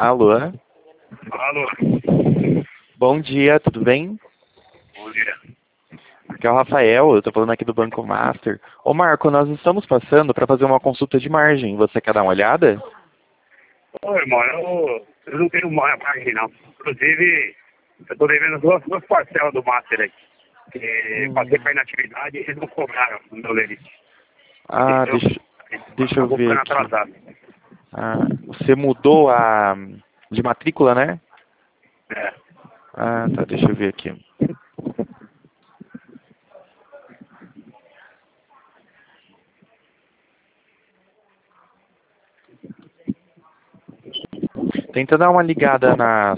Alô? Alô, Bom dia, tudo bem? bom dia. Aqui é o Rafael, eu tô falando aqui do Banco Master. Ô Marco, nós estamos passando para fazer uma consulta de margem. Você quer dar uma olhada? Ô, irmão, eu não tenho margem, não. Inclusive, eu tô devendo duas parcelas do Master aí. Que passei pra inatividade e eles não cobraram no meu lerite. Ah, Entendeu? deixa eu Acabou ver ficando aqui. atrasado. Ah, você mudou de matrícula, né? É. Ah, tá, deixa eu ver aqui. Tenta dar uma ligada na